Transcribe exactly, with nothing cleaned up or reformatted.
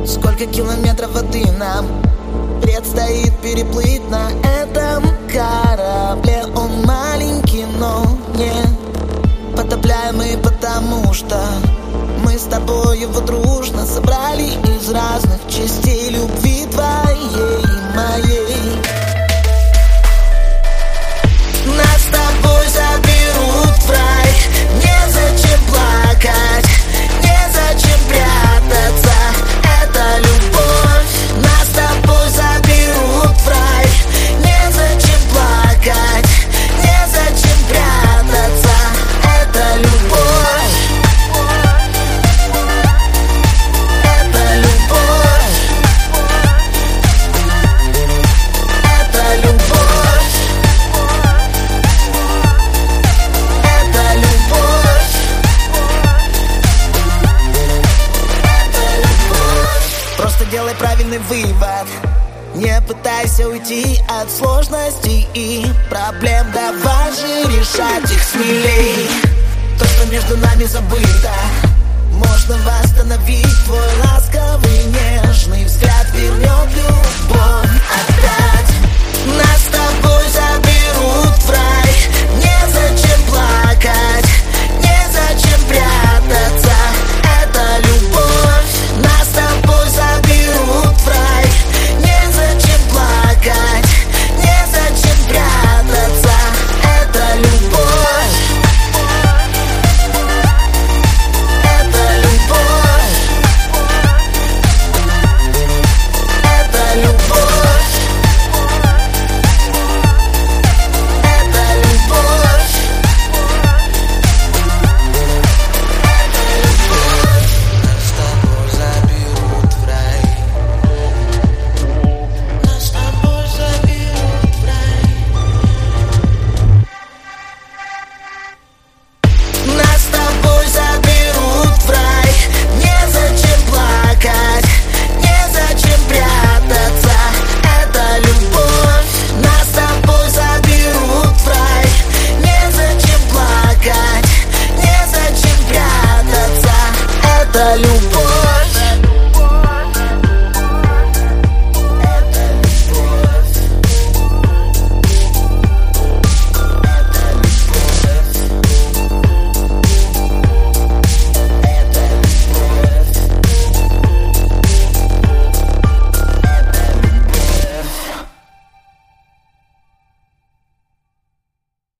Сколько километров воды нам предстоит переплыть на этом корабле. Он маленький, но не потопляемый, потому что мы с тобой его дружно собрали из разных частей любви твоей и моей. Нас с тобой заберут в рай, незачем плакать, незачем прятаться, это любовь. Нас с тобой заберут в рай, незачем плакать, незачем прятаться, это любовь. Это любовь. Это любовь. Это любовь. Это любовь. Просто делай правильный вывод. Не пытайся уйти от сложностей и проблем. Давай же решать их смелей. То, что между нами забыто, можно восстановить твой ласковый